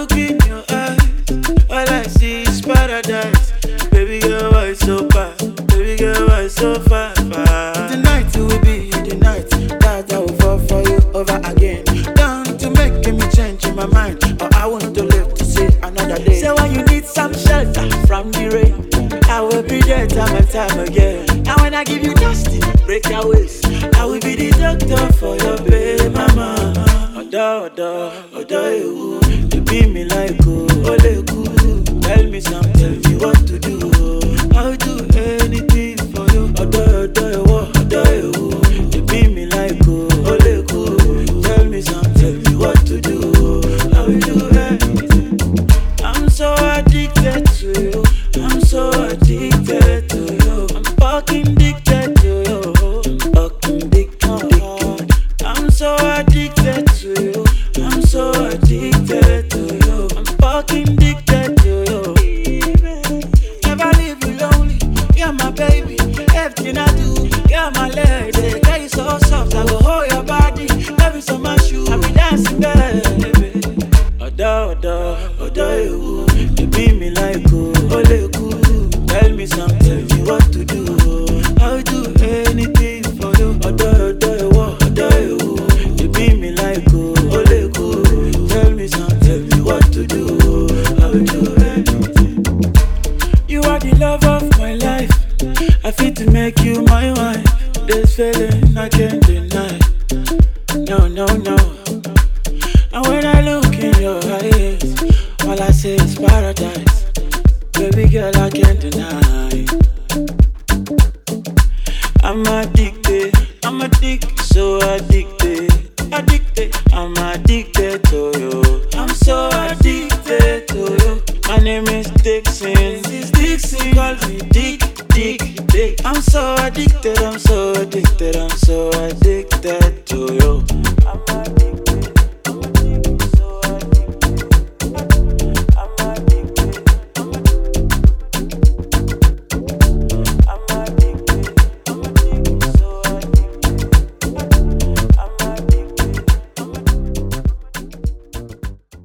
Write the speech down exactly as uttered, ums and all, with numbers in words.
look in your eyes, all I see is paradise. Baby girl, why so far? Baby girl, why so far? far? Tonight will be the night that I will fall for you over again. Down to making me change in my mind, or I want to live to see another day. So when you need some shelter from the rain, I will be there time and time again. And when I give you dusty breakaways, I will be the doctor for your baby mama. Oda, oda, oda, you, you be me like oh, ole cool. Tell me some, tell me what to do. I'll do anything for you. Oda, oda, you, oda, you, you be me like oh, ole cool. Tell me some, tell me what to do. I will do anything. I'm so addicted to you. I'm so addicted to you. I'm fucking addicted to you. Fucking addicted. I'm so addicted to you. I'm so addicted to you. I'm fucking addicted to you. Never leave you lonely. You're my baby. Everything I do, you're my lady. Girl, you so soft. I go hold your body. Love you so much, you. I be dancing, baby. Oda, oda, oda, you. You be me like oh, ole cool. Tell me some, tell me what to do. I'll do anything for you. Oda, oda, you, oda, you. You be me like oh, ole cool. Tell me some, tell me what to do. I'll do anything. You are the love of my life. I feel to make you my wife. This feeling I can't deny. No, no, no. And when I look in your eyes, all I say is paradise. Baby girl, I can't deny. I'm addicted, I'm addicted, so addicted, addicted. I'm addicted to you. I'm so addicted to you. My name is Dixon, Dixon. Call me Dick, Dick, Dick. I'm so addicted.